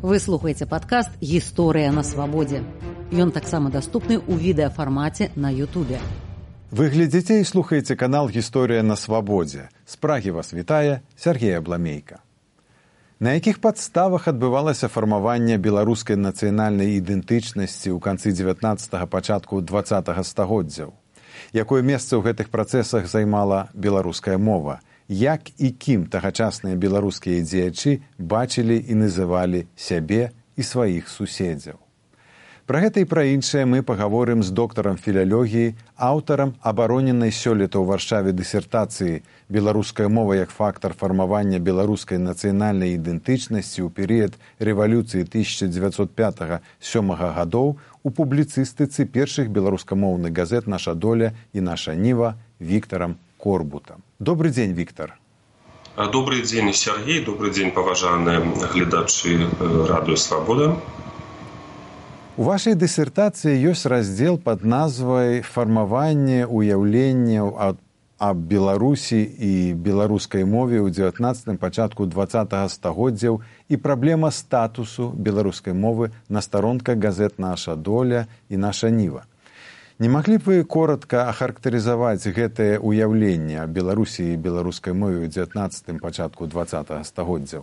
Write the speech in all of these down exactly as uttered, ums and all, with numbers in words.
Вы слухаеце падкаст «Гісторыя на свабодзе». Ён таксама даступны ў відэафармаце на Ютубе. Вы глядзіце і слухаеце канал «Гісторыя на свабодзе». З Прагі вас вітае Сергей Абламейка. На якіх падставах адбывалася фармаванне беларускай нацыянальнай ідэнтычнасці ў канцы дзевятнаццатага, пачатку дваццатага стагоддзяў? Якое месца ў гэтых працэсах займала беларуская мова? Як і кім тагачасныя беларускія дзеячы бачылі і называлі сябе і сваіх суседзяў? Пра гэта і пра іншае мы пагаворым з доктарам філалогіі, аўтарам абароненай сёлета ў Варшаве дысертацыі «Беларуская мова як фактар фармавання беларускай нацыянальнай ідэнтычнасці ў перыяд рэвалюцыі тысяча дзевяцьсот пятага — сёмага гадоў» у публіцыстыцы першых беларускамоўных газет «Наша доля» і «Наша ніва» Віктарам Корбутам. Добрый дзень, Віктар. Добрый дзень, Сергей. Добрый дзень, паважаныя гледачы радыё «Свабода». У вашай дысертацыі ёсць раздзел пад назвай «Фармаванне уяўленняў аб Беларусі і беларускай мове ў дзевятнаццатым, пачатку дваццатага стагоддзяў і праблема статусу беларускай мовы» на старонках газет «Наша доля» і «Наша ніва». Не маглі б вы коротка ахарактарызаваць гэтае ўяўленне аб Беларусі і беларускай мове ў дзевятнаццатым, пачатку дваццатага стагоддзяў?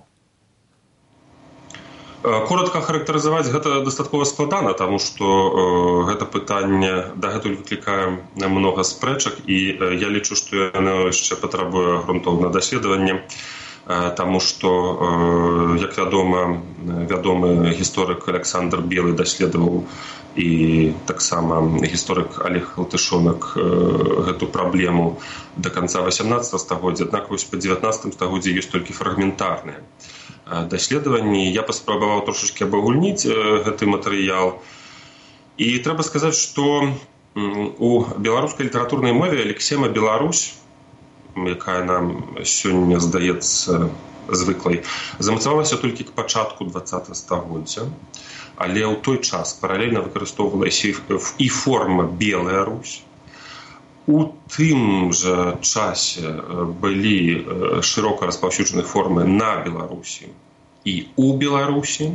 Коротка характарызаваць гэта дастаткова складана, таму што гэта пытанне дагэтуль выклікае многа спрэчак, і я лічу, што яно яшчэ патрабуе грунтоўнага даследавання, таму што, як вядома, вядомы гісторык Александр Белы даследаваў і таксама гісторык Олег Латышонак гэту праблему да канца васямнаццатага стагоддзя, аднак вось па дзевятнаццатым стагоддзі ёсць толькі фрагментарныя даследаванні. Я паспрабаваў трошачкі абагульніць гэты матэрыял. І трэба сказаць, што у беларускай літаратурнай мове лексема «Беларусь», якая нам сёння здаецца звыклай, замацавалася толькі к пачатку дваццатага стагоддзя, але ў той час паралельна выкарыстоўвалася і форма «Белая Русь». У тым жа часе былі шырока распаўсюджаны формы «на Беларусі» і «у Беларусі».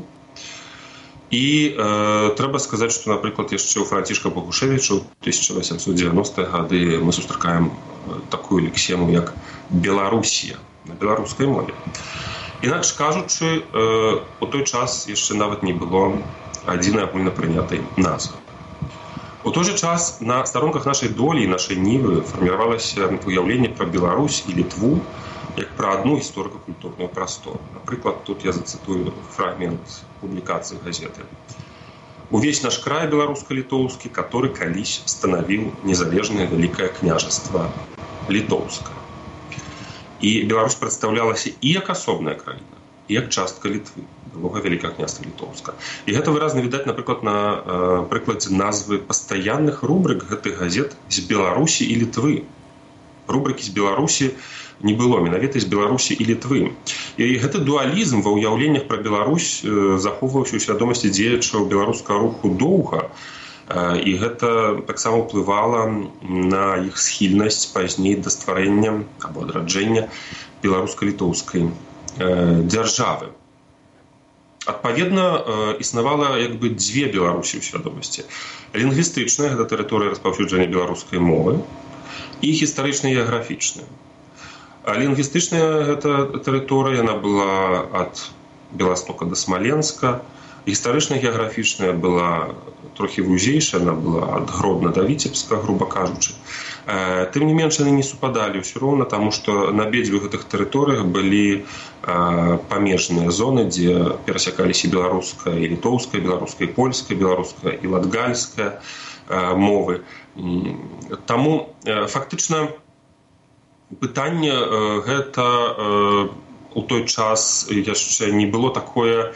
І э, трэба сказаць, што, напрыклад, яшчэ ў Францішка Богушевіча ў тысяча васемсот дзевяностыя гады мы сустракаем такую лексему, як «Беларусія» на беларускай мове. Інакш кажучы, э, у той час яшчэ нават не было адзінай агульнапрынятай назвы. У той жа час на старонках нашай долі і нашай нівы фарміравалася уяўленне пра Беларусь і Літву як пра адну гісторыка-культурную прастору. Напрыклад, тут я зацытую фрагмент публікацыі газеты. «Увесь наш край беларуска-літоўскі, который калісь станавіў незалежнае вялікае княжаства літоўскае». І Беларусь прадстаўлялася і як асобная краіна, і як частка Літвы, былога вялікага княства літоўска. І гэта выразна відаць, напрыклад, на э, прыкладзе назвы пастаянных рубрык гэтых газет з Беларусі і Літвы. Рубрыкі з Беларусі не было, менавіта з Беларусі і Літвы. І гэты дуалізм ва ўяўленнях пра Беларусь э, захоўваўся ў свядомасці дзеячаў беларускага руху доўга, э, і гэта таксама ўплывала на іх схільнасць пазней да стварэння або адраджэння беларуска-літоўскай э, дзяржавы. Адпаведна, існавала як бы дзве Беларусі ў свядомасці. Лінгвістычная — гэта тэрыторыя распаўсюджання беларускай мовы, і гістарычна-геаграфічная. А лінгвістычная гэта тэрыторыя, яна была ад Беластока да Смаленска. Гістарычна-геаграфічная была трохі вузейшая, яна была ад Гродна да Віцебска, груба кажучы. Тым не менш, яны не супадалі ўсё роўна, таму што на абедзвюх гэтых тэрыторыях былі памежныя зоны, дзе перасякаліся беларуская і літоўская, беларуская і польская, беларуская і латгальская мовы. Таму фактычна пытанне гэта у той час яшчэ не было такое,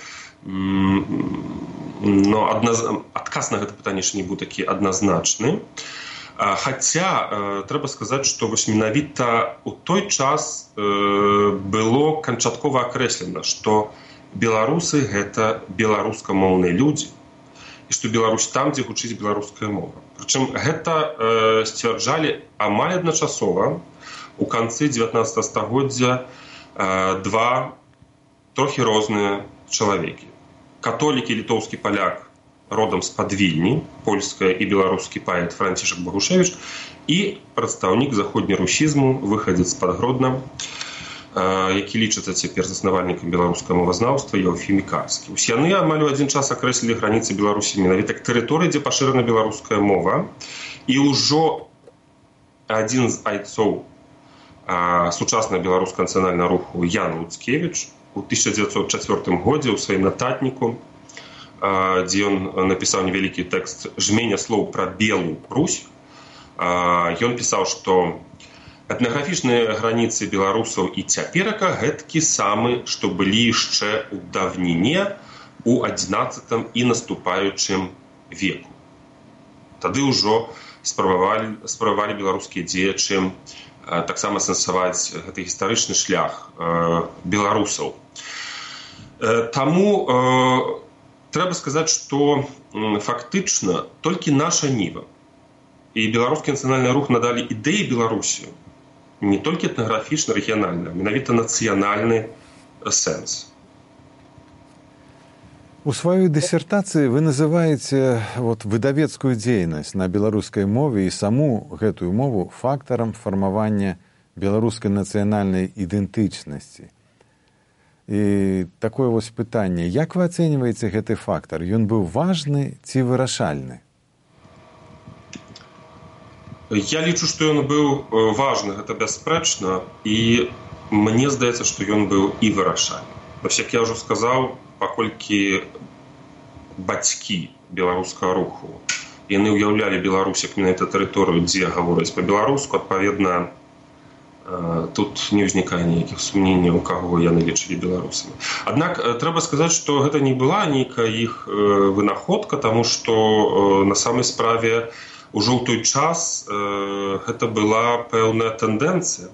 но адназ... адказ на гэта пытанне яшчэ не быў такі адназначны. Хаця трэба сказаць, што вось менавіта ў той час было канчаткова акрэслена, што беларусы гэта беларускамоўныя людзі, і што Беларусь там, дзе гучыць беларуская мова. Прычым гэта сцвярджалі амаль адначасова у канцы дзевятнаццатага стагоддзя два трохі розныя чалавекі. католік і літоўскі паляк родам з-пад Вільні, польскі і беларускі паэт Францішак Багушевіч, і прадстаўнік заходнерусізму, выхадзец з-пад Гродна, які лічыцца цяпер заснавальнікам беларускага мовазнаўства Еўфім Ікарскі. Усе яны амаль у адзін час акрэслілі граніцы Беларусі менавіта як тэрыторыі, дзе пашырана беларуская мова. І ўжо адзін з айцоў сучаснага беларускага нацыянальнага руху Ян Луцкевіч у тысяча дзевяцьсот чацвёртым годзе ў сваім нататніку, дзе ён напісаў невялікі тэкст «Жменя слоў пра Белу Русь», ён пісаў, што этнаграфічныя граніцы беларусаў і цяперака гэткі самы, што былі яшчэ ў даўніне у адзінаццатым і наступаючым веку. Тады ўжо спрабавалі, спрабавалі беларускія дзеячы таксама сэнсаваць гэты гістарычны шлях беларусаў. Таму трэба сказаць, што фактычна толькі наша ніва і беларускі нацыянальны рух надалі ідэі Беларусі не толькі этнаграфічна, рэгіянальна, менавіта нацыянальны сэнс. У сваёй дысертацыі вы называеце вот, выдавецкую дзейнасць на беларускай мове і саму гэтую мову фактарам фармавання беларускай нацыянальнай ідэнтычнасці. І такое вось пытанне, як вы ацэньваеце гэты фактар? Ён быў важны ці вырашальны? Я лічу, што ён быў важны, гэта бясспрэчна, і мне здаецца, што ён быў і вырашальны. Вось, як я ўжо сказаў, паколькі бацькі беларускага руху, яны ўяўлялі Беларусь як менавіта тэрыторыю, дзе гавораць па-беларуску, адпаведна, тут не ўзнікае ніякіх сумненняў, каго яны лічылі беларусамі. Аднак трэба сказаць, што гэта не была нейкая іх вынаходка, таму што на самай справе ужо ў той час гэта была пэўная тэндэнцыя.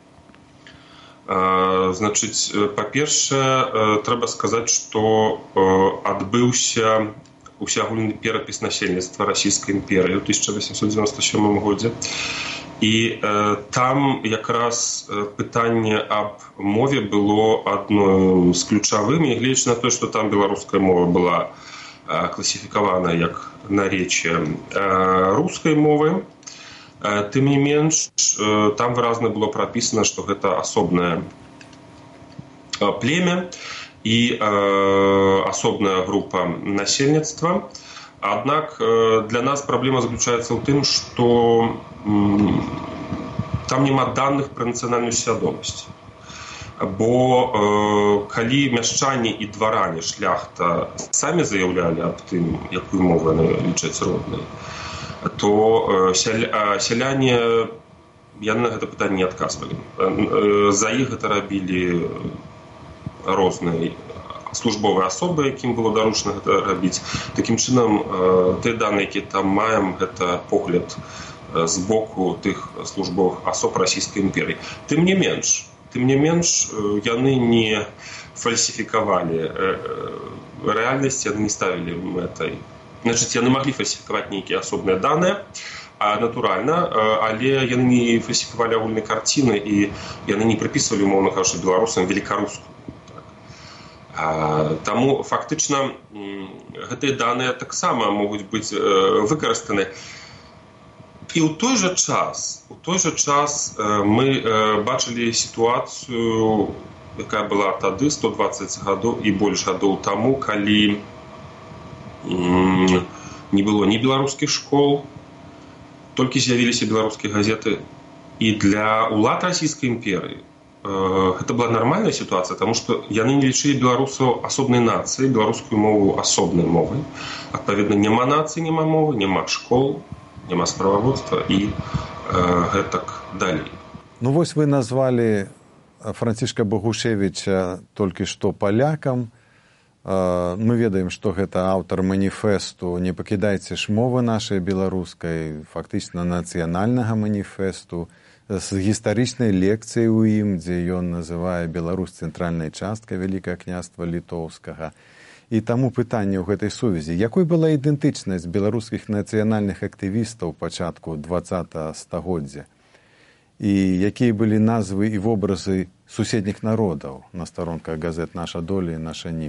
Значыць, па-першае, трэба сказаць, што адбыўся усеагульны перапіс насельніцтва расійскай імперыі ў тысяча васемсот дзевяносто сёмым годзе. І э, там якраз пытанне аб мове было адным з ключавым, і гледзячы на тое, што там беларуская мова была э, класіфікавана як наречие э, рускай мовы, э, тым не менш, э, там выразна было прапісана, што гэта асобнае э, племя і э, асобная група насельніцтва. Аднак для нас праблема заключаецца ў тым, што там няма даных пра нацыянальную свядомасць. Бо э, калі мяшчане і дваране, шляхта самі заяўлялі аб тым, якую мову яны лічаць роднай, то э, сяля, сяляне яны на гэта пытанне не адказвалі. Э, за іх гэта рабілі розныя службовыя асобы, якім было даручана гэта рабіць. Такім чынам, тыя даныя, якія там маем, гэта погляд з боку тых службовых асоб расійскай імперыі. Тым не менш, тым не менш, яны не фальсіфікавалі рэальнасць, яны не ставілі мэтай. Значыць, яны маглі фальсіфікаваць нейкія асобныя даныя, а натуральна, але яны не фальсіфікавалі агульнай карціны і яны не прыпісвалі, умоўна кажучы, беларусам велікарускую. Таму фактычна гэтыя даныя таксама могуць быць выкарыстаны. І ў той жа час, у той жа час мы бачылі сітуацыю, якая была тады сто дваццаць гадоў і больш гадоў таму, калі не было ні беларускіх школ, толькі з'явіліся беларускія газеты. І для ўлад расійскай імперыі гэта была нармальная сітуацыя, таму што яны не лічылі беларусаў асобнай нацыяй, беларускую мову асобнай мовай. Адпаведна, няма нацыі, няма мовы, няма школ, няма справаводства і э, гэтак далей. Ну вось вы назвалі Францішка Багушевіча толькі што палякам. Мы ведаем, што гэта аўтар маніфесту «Не пакідайце ж мовы нашай беларускай», фактычна нацыянальнага маніфесту, з гістарычнай лекцыяй у ім, дзе ён называе Беларусь цэнтральнай часткай Вялікага княства літоўскага. І таму пытанне ў гэтай сувязі. Якой была ідэнтычнасць беларускіх нацыянальных актывістаў пачатку дваццатага стагоддзя? І якія былі назвы і вобразы суседніх народаў на старонках газет «Наша доля» і «Наша ніва»?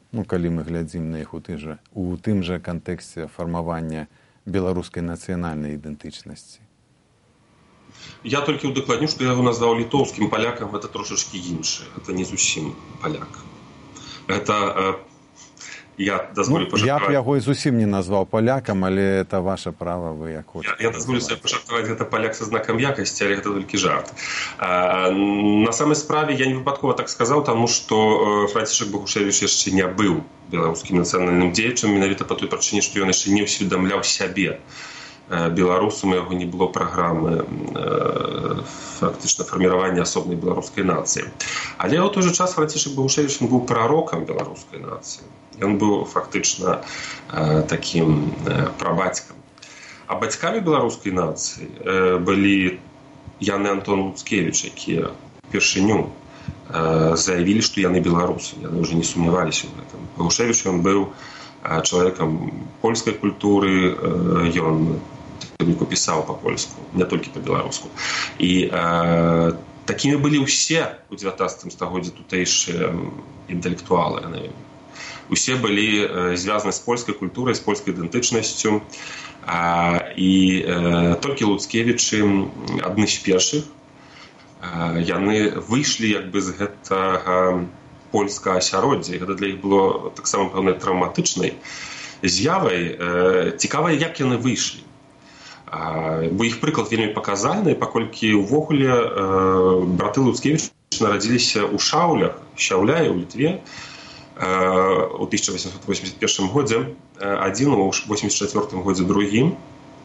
ну, калі мы глядзім на іх у, ты же, у тым жа кантэксце фармавання беларускай нацыянальнай ідэнтычнасці? Я толькі ўдакладню, што я яго назваў літоўскім палякам, гэта трошачкі іншае, гэта не зусім паляк. Гэта я дазволю ну, я б яго і зусім не назваў палякам, але это ваше права, вы як хочаце. Я, я дазволю себе пажартаваць, гэта паляк са знакам якасці, але гэта толькі жарт. А, на самай справе я не выпадкова так сказаў, таму што Францішак Багушевіч яшчэ не быў беларускім нацыянальным дзеячам, менавіта па той прычыне, што ён яшчэ не ўсведамляў сябе беларусам, у яго не было праграмы фактычна фарміравання асобнай беларускай нацыі. Але ў той жа час Францішак Багушевіч быў прарокам беларускай нацыі. Ён быў фактычна э, такім э, прабацькам. А бацькамі беларускай нацыі э, былі Ян і Антон Луцкевіч, якія упершыню э, заявілі, што яны беларусы. Яны ўжо не сумняваліся ў гэтым. Багушевіч ён быў э, чалавекам польскай культуры, э, ён пісаў па-польску, не толькі па-беларуску. І э, такімі былі ўсе ў дзевятнаццатым стагоддзі тутэйшыя інтэлектуалы. Яны усе былі звязаны з польскай культурай, з польскай ідэнтычнасцю. І толькі Луцкевічы адны з першых. Яны выйшлі як бы з гэтага польскага асяроддзя. Гэта для іх было таксама пэўнай траўматычнай з'явай. Цікава, як яны выйшлі. Бо іх прыклад вельмі паказальны, паколькі ўвогуле браты Луцкевіч нарадзіліся ў Шаўлях, Шаўляе, ў Літве, у тысяча восемьсот восемьдесят первом годзе адзін, у восемьдесят четвёртым годзе другі.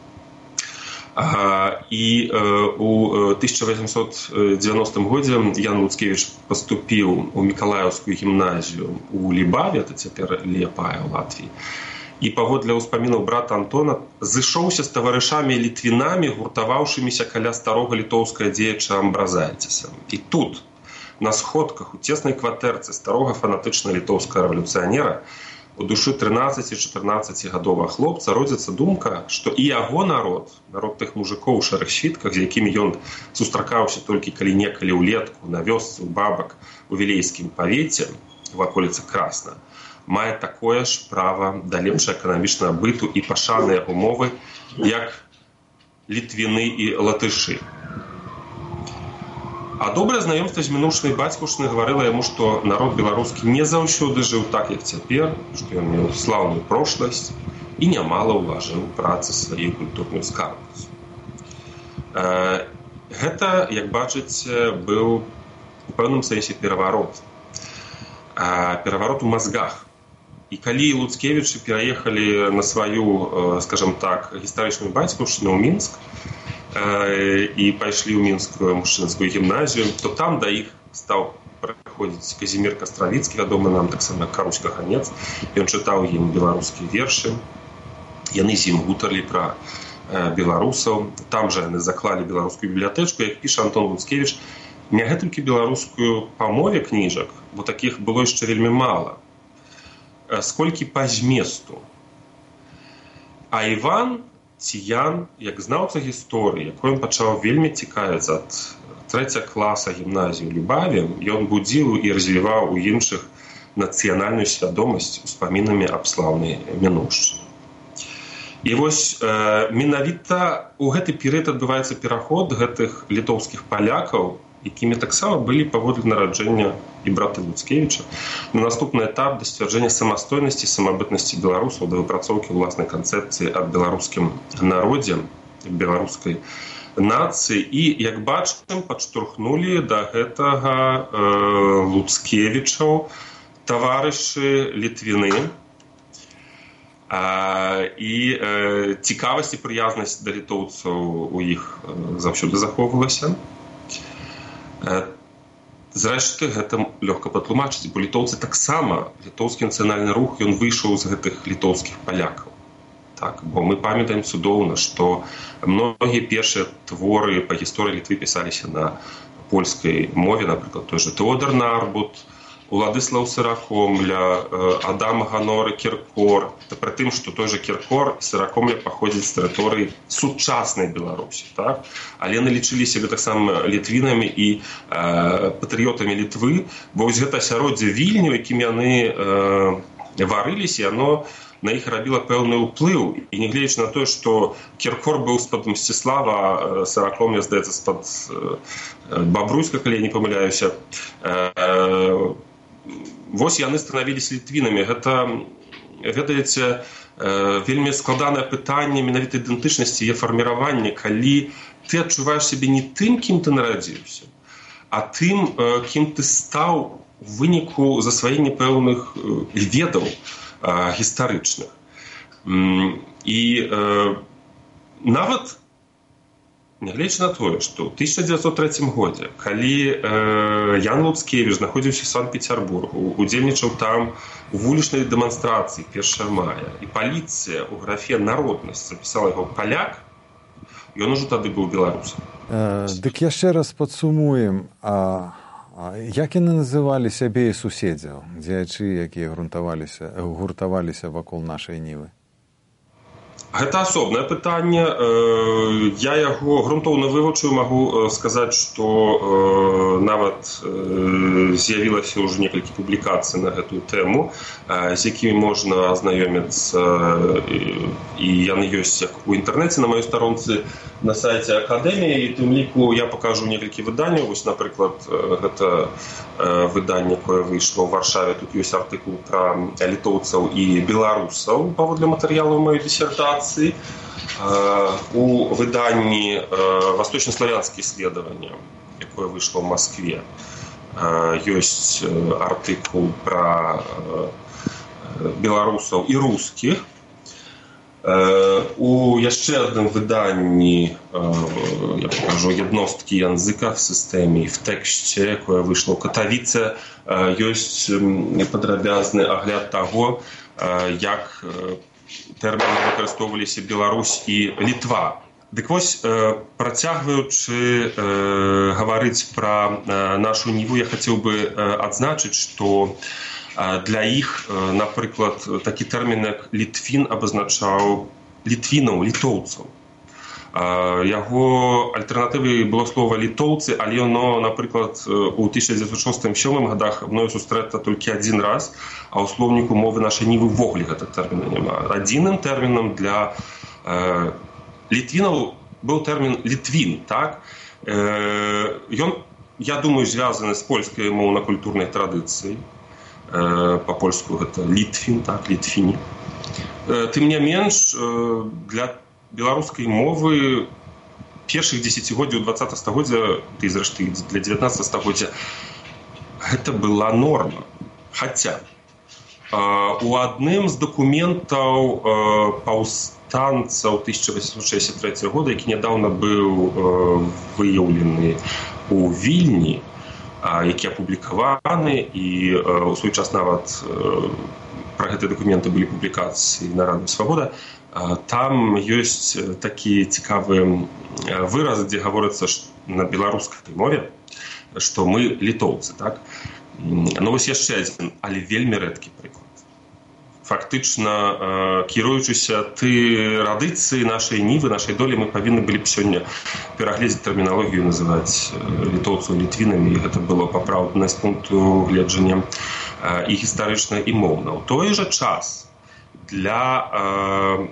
І у тысяча восемьсот девяностом годзе Ян Луцкевіч паступіў у Мікалаеўскую гімназію у Лібаве, это цяпер Ліяпая ў Латвіі. І паводле ўспамінаў брата Антона зышоўся з таварышамі літвінамі, гуртаваўшыміся каля старога літоўскага дзеяча Амбразайціса. І тут на сходках у цеснай кватэрцы старога фанатычна літоўскага рэвалюцыянера у душы трынаццаці-чатырнаццацігадовага хлопца родзіцца думка, што і яго народ, народ тых мужикоў у шэрых світках, з якімі ён сустракаўся толькі калі-некалі ўлетку на вёсцы ў Бабак у Вілейскім павеце у ваколіцы Красна, мае такое ж права да лепшага эканамічнага быту і пашаныя умовы, як літвіны і латышы. А добрае знаёмства з мінуўшай бацькаўшчынай гаварыла яму, што народ беларускі не заўсёды жыў так, як цяпер, што ён меў слаўную прошласць і нямала ўлажыў працы сваёй культурную скарбніцу. Гэта, як бачыце, быў у пэўным сэнсе пераварот. Пераварот у мазгах. І калі Луцкевічы пераехалі на сваю, скажам так, гістарычную бацькаўшчыну ў Мінск, і пайшлі ў мінскую мужчынскую гімназію, то там да іх стаў прыходзіць Казімір Кастравіцкі, вядомы нам таксама Карусь Каганец. Ён чытаў ім беларускія вершы. Яны з ім гутарылі пра беларусаў. Там жа яны заклалі беларускую бібліятэчку, як піша Антон Луцкевіч, не гэтулькі беларускую па мове кніжак, бо такіх было яшчэ вельмі мала, сколькі па зместу. А Іван ці Ян, як знаўца гісторыі, якой ён пачаў вельмі цікавіцца ад трэцяга класа гімназіі ў Любаве, ён будзіў і развіваў у іншых нацыянальную свядомасць успамінамі аб слаўнай мінуўшчыне. І вось э, менавіта ў гэты перыяд адбываецца пераход гэтых літоўскіх палякаў, якімі таксама былі паводле нараджэння і браты Луцкевіча, на наступны этап да сцвярджэння самастойнасці і самабытнасці беларусаў, да выпрацоўкі ўласнай канцэпцыі аб беларускім народзе, беларускай нацыі. І, як бачым, падштурхнулі да гэтага э, Луцкевічаў таварышы літвіны. А, і э, цікавасць і прыязнасць да літоўцаў у іх э, заўсёды захоўвалася. Зрэшты, гэта лёгка патлумачыць, бо літоўцы таксама, літоўскі нацыянальны рух, ён выйшаў з гэтых літоўскіх палякаў. Так, бо мы памятаем цудоўна, што многія першыя творы па гісторыі Літвы пісаліся на польскай мове, напрыклад, той жа Тэодар Нарбут, Уладыслаў Сыракомля, Адам Ганоры Кіркор. Это пры тым, што той жа Кіркор і Сыракомля паходзяць з тэрыторыі сучаснай Беларусі, так? Але яны лічылі сябе таксама літвінамі і э, патрыётамі Літвы, бо вось гэта асяроддзе Вільню, якім яны э, варыліся, і оно на іх рабіла пэўны ўплыў. І нягледзячы на тое, што Кіркор быў з-пад Мсціслава, Сараком, я здаецца, з-пад Бабруйска, калі я не памыляюся, вось яны станавіліся літвінамі. Гэта, ведаеце, вельмі складанае пытанне менавіта ідэнтычнасці і фарміравання, калі ты адчуваеш сябе не тым, кім ты нарадзіўся, а тым, кім ты стаў у выніку засваення пэўных ведаў гістарычных. І нават нягледзячы на тое, што ў тысяча дзевяцьсот трэцім годзе, калі Ян Луцкевіч знаходзіўся ў Санкт-Пецярбургу, удзельнічаў там у вулічнай дэманстрацыі першага мая, і паліцыя ў графе «Народнасць» запісала яго «паляк», ён ужо тады быў беларусам. Дык яшчэ раз падсумуем, а як яны называлі сябе і суседзяў, дзеячы, якія гуртаваліся вакол нашай нівы? Гэта асобнае пытанне. Я яго грунтоўна вывучыў, магу сказаць, што нават з'явілася ўжо некалькі публікацый на гэтую тэму, з якімі можна азнаёміцца, і яны ёсць як у інтэрнэце на маёй старонцы на сайце Акадэміі, і тым ліку я пакажу некалькі выданняў. Вось, напрыклад, гэта выданне, якое выйшло ў Варшаве. Тут ёсць артыкул пра літоўцаў і беларусаў паводле матэрыялаў маёй дысертацыі. У выданні «Восточнославянские исследования», якое выйшло в Москве, ёсць артыкул пра беларусаў і рускіх. У яшчэ адным выданні, я покажу, «Jednostki języka в сістэме» в тэксце, якое выйшло ў Катавіцы, ёсць падрабязны агляд таго, як тэрміны выкарыстоўваліся Беларусь і Літва. Дык вось, працягваючы гаварыць пра нашу ніву, я хацеў бы адзначыць, што для іх, напрыклад, такі тэрмін як літвін абазначаў літвінаў, літоўцаў. Яго альтэрнатывай было слова літоўцы, але яно, напрыклад, у тысяча дзевяцьсот шостым — сёмым годах мною сустрэта толькі адзін раз, а ў слоўніку мовы нашай нівы ўвогуле гэтага тэрміна няма. Адзіным тэрмінам для э, літвінаў быў тэрмін літвін, так? Э, ён, я думаю, звязаны з польскай моўна-культурнай традыцыяй. Э, па-польску гэта літвін, так, літвіні. Э, тым не менш, э, для беларускай мовы першых дзесяцігоддзяў дваццатага стагоддзя, ды зрэшты для дзевятнаццатага стагоддзя, гэта была норма. Хаця у адным з дакументаў паўстанцаў тысяча восемьсот шестьдесят третьего года, які нядаўна быў выяўлены у Вільні, які апублікаваны, і у свой час нават пра гэтыя дакументы былі публікацыі на Радыё Свабода, там ёсць такі цікавы выраз, дзе гаворыцца на беларускай мове, што мы літоўцы, так? Ну вось яшчэ адзін, але вельмі рэдкі прыклад. Фактычна, кіруючыся традыцыі нашай нівы, нашай долі, мы павінны былі б сёння перагледзець тэрміналогію, называць літоўцаў літвінамі, і гэта было папраўдна з пункту гледжання і гістарычна, і моўна. У той жа час для э,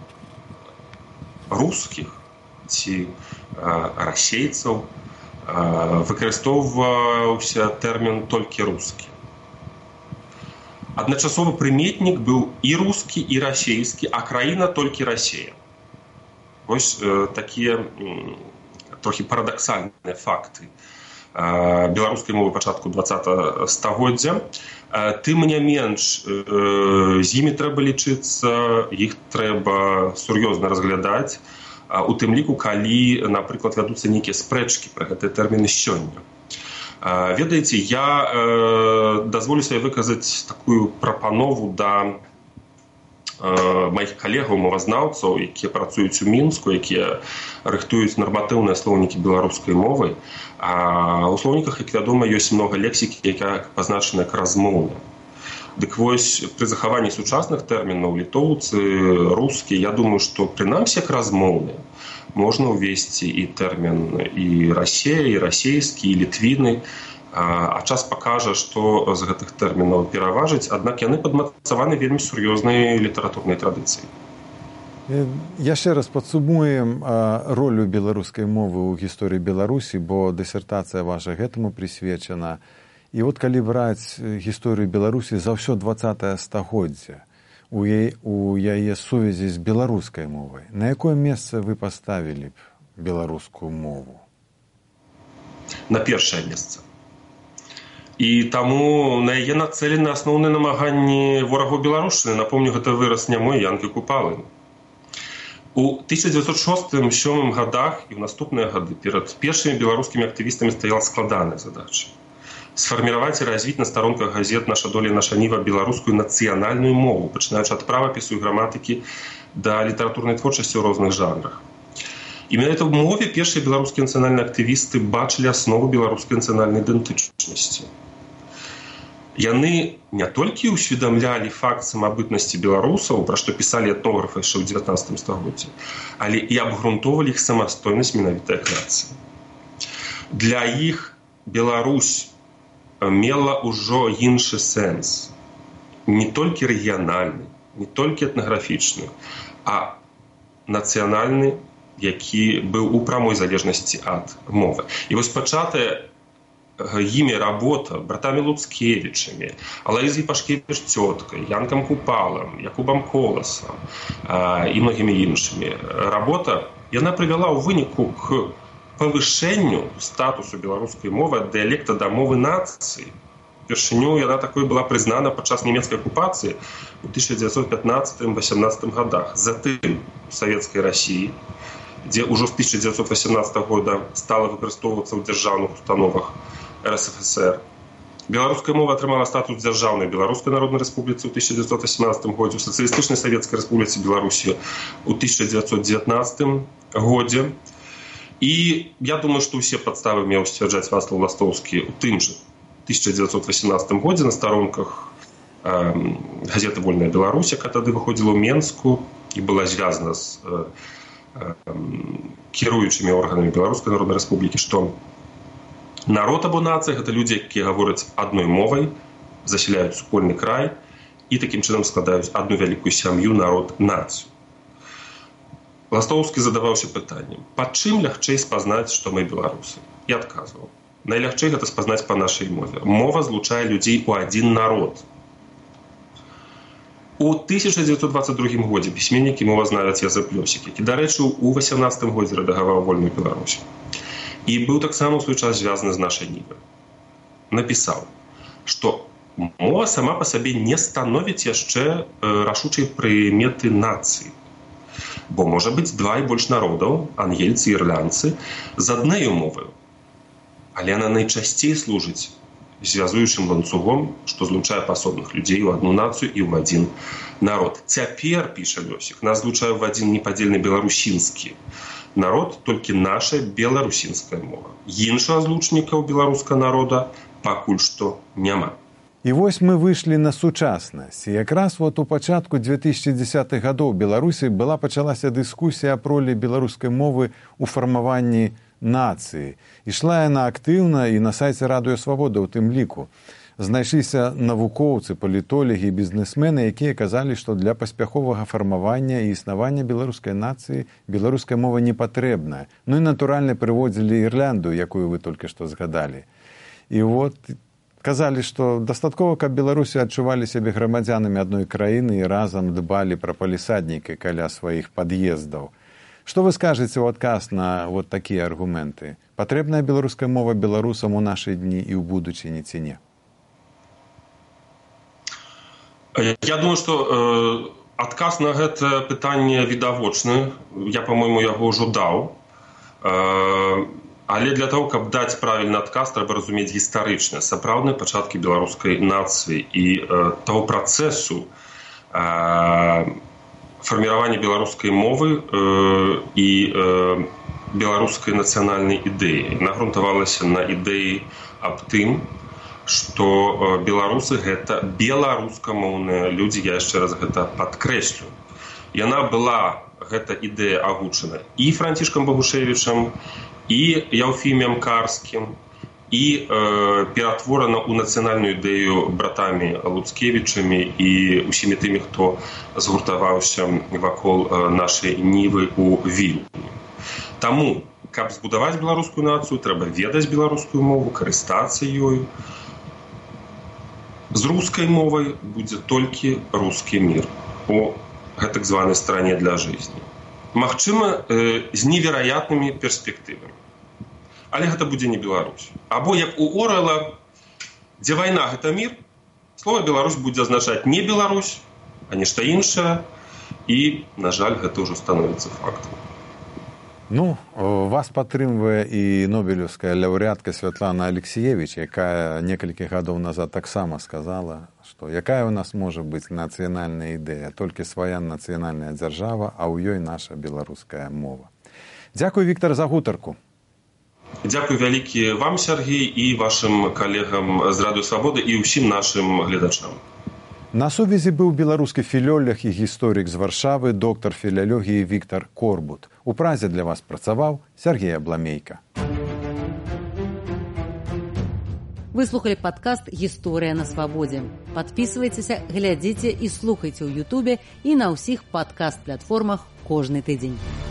рускіх ці э, расейцаў э, выкарыстоўваўся тэрмін толькі рускі. Адначасовы прыметнік быў і рускі, і расейскі, а краіна толькі Расія. Вось э, такія э, трохі парадаксальныя факты э, беларускай мовы пачатку дваццатага стагоддзя. Тым не менш, з імі трэба лічыцца, іх трэба сур'ёзна разглядаць, у тым ліку, калі, напрыклад, вядуцца нейкія спрэчкі пра гэтыя тэрміны сёння. Ведаеце, я дазволю сабе выказаць такую прапанову да маіх калегаў, мовазнаўцаў, якія працуюць у Мінску, якія рыхтуюць нарматыўныя слоўнікі беларускай мовы. А ў слоўніках, як вядома, ёсць многа лексікі, якая пазначана як размоўная. Дык вось, пры захаванні сучасных тэрмінаў літоўцы, рускі, я думаю, што прынамсі як размоўныя можна ўвесці і тэрмін і Расія, і расейскі, і літвіны. А час пакажа, што з гэтых тэрмінаў пераважыць, аднак яны падмацаваны вельмі сур'ёзнай літаратурнай традыцыяй. Яшчэ раз падсумуем ролю беларускай мовы ў гісторыі Беларусі, бо дысертацыя ваша гэтаму прысвечана. І от калі браць гісторыю Беларусі за ўсё дваццатае стагоддзе, у яе сувязі з беларускай мовай, на якое месца вы паставілі б беларускую мову? На першае месца. І таму на яе нацэлены асноўныя намаганні ворагаў беларушчыны. Напомню, гэта выраз нямой Янкі Купалы. У тысяча дзевяцьсот шостым — сёмым годах і ў наступныя гады перад першымі беларускімі актывістамі стаяла складаная задача сфарміраваць і развіць на старонках газет «Наша доля, наша ніва» беларускую нацыянальную мову, пачынаючы ад правапісу і граматыкі да літаратурнай творчасці ў розных жанрах. І менавіта ў мове першыя беларускія нацыянальныя актывісты бачылі аснову беларускай нацыянальнай ідэнтычнасці. Яны не толькі ўсведамлялі факт самабытнасці беларусаў, пра што пісалі этнографы яшчэ ў дзевятнаццатым стагоддзі, але і абгрунтоўвалі іх самастойнасць менавіта як нацыі. Для іх Беларусь мела ўжо іншы сэнс, не толькі рэгіянальны, не толькі этнаграфічны, а нацыянальны, які быў у прамой залежнасці ад мовы. І вось пачатая імі работа братамі Луцкевічамі, Алаізай Пашкевіч-цёткай, Янкам Купалам, Якубам Коласам і многімі іншымі. Работа, яна прывяла ў выніку к павышэнню статусу беларускай мовы ад дыялекта да мовы нацыі. Упершыню яна такой была прызнана падчас нямецкай акупацыі ў тысяча дзевяцьсот пятнаццатым — васямнаццатым годах. Затым у савецкай Расіі, дзе ўжо з тысяча дзевяцьсот васямнаццатага года стала выкарыстоўвацца ў дзяржаўных установах эр эс эф эс эр. Беларуская мова атрымала статус дзяржаўнай Беларускай Народнай Рэспубліцы ў тысяча дзевяцьсот васямнаццатым годзе, у Сацыялістычнай Савецкай Рэспубліцы Беларусі ў тысяча дзевяцьсот дзевятнаццатым годзе. І я думаю, што ўсе падставы меў сцвярджаць Вацлаў Ластоўскі ў тым жа тысяча дзевяцьсот васямнаццатым годзе на старонках э, газеты «Вольная Беларусь», якая тады выходзіла ў Менску і была звязана з э, э, кіруючымі органамі Беларускай Народнай Рэспублікі, што народ або нацыя — гэта людзі, якія гавораць адной мовай, засяляюць супольны край і такім чынам складаюць адну вялікую сям'ю, народ, нацыю. Ластоўскі задаваўся пытаннем: па чым лягчэй спазнаць, што мы беларусы? Я адказваў: найлягчэй гэта спазнаць па нашай мове. Мова злучае людзей у адзін народ. У тысяча дзевяцьсот дваццаць другім годзе пісьменнік і мовазнавец Язэп Лёсік, які, дарэчы, у васямнаццатым годзе рэдагаваў «Вольную Беларусь» і быў таксама ў свой час звязаны з нашай нівай, напісаў, што мова сама па сабе не становіць яшчэ рашучай прыметы нацыі. Бо можа быць два і больш народаў, ангельцы і ірландцы, з аднаю моваю. Але яна найчасцей служыць звязуючым ланцугом, што злучае пасобных людзей у адну нацыю і ў адзін народ. Цяпер, піша Лёсік, нас злучае ў адзін непадзельны беларусінскі народ, толькі наша беларусінская мова. Іншага злучніка ў беларускага народа пакуль што няма. І вось мы выйшлі на сучаснасць. І якраз вот у пачатку две тысячи дзесятых гадоў Беларусі была пачалася дыскусія аб ролі беларускай мовы ў фармаванні нацыі. Ішла яна актыўна і на сайце Радыё Свабода ў тым ліку. Знайшліся навукоўцы, палітолагі і бізнесмены, якія казалі, што для паспяховага фармавання і існавання беларускай нацыі беларуская мова не патрэбная. Ну і натуральна прыводзілі Ірландыю, якую вы толькі што згадалі. І вот казалі, што дастаткова, каб беларусы адчувалі сябе грамадзянамі адной краіны і разам дбалі пра палісаднікі каля сваіх пад'ездаў. Што вы скажаце ў адказ на вот такія аргументы? Патрэбная беларуская мова беларусам у нашы дні і ў будучыні ці не? Я думаю, што э, адказ на гэта пытанне відавочны. Я, па-мойму, яго ўжо даў. Э, Але для того, каб даць правільны адказ, трэба разумець гістарычна сапраўдныя пачаткі беларускай нацыі і э, таго працэсу э, фарміравання беларускай мовы э, і э, беларускай нацыянальнай ідэі. Нагрунтавалася на ідэі аб тым, што э, беларусы — гэта беларускамоўныя людзі, я яшчэ раз гэта падкрэслю. Яна была, гэта ідэя, агучана і Францішкам Багушевічам, і Яўфіміем Карскім, і э, ператворана ў нацыянальную ідэю братамі Луцкевічамі і ўсімі тымі, хто згуртаваўся вакол э, нашай нівы ў Вільні. Таму, каб збудаваць беларускую нацыю, трэба ведаць беларускую мову, карыстацца ёю. З рускай мовай будзе толькі рускі мір у гэтак званай стране для жизни. Магчыма, э, з невероятнымі перспектывамі. Але гэта будзе не Беларусь. Або як у Орвелла, дзе вайна гэта мір, слова Беларусь будзе азначаць не Беларусь, а нешта іншае, і, на жаль, гэта ўжо становіцца фактам. Ну, вас падтрымвае і нобелеўская лаўрэатка Святлана Алексіевіч, якая некалькі гадоў назад таксама сказала, што якая ў нас можа быць нацыянальная ідэя, толькі свая нацыянальная дзяржава, а ў ёй наша беларуская мова. Дзякуй, Віктар, за гутарку. Дзякуй вялікі вам, Сергей, і вашым калегам з Радыё Свабода і ўсім нашым гледачам. На сувязі быў беларускі філолог і гісторык з Варшавы, доктар філалогіі Віктар Корбут. У Празе для вас працаваў Сергей Абламейка. Вы слухали падкаст «Гісторыя на свабодзе». Падпісвайцеся, глядзіце і слухайце ў Ютубе і на ўсіх падкаст-платформах кожны тыдзень.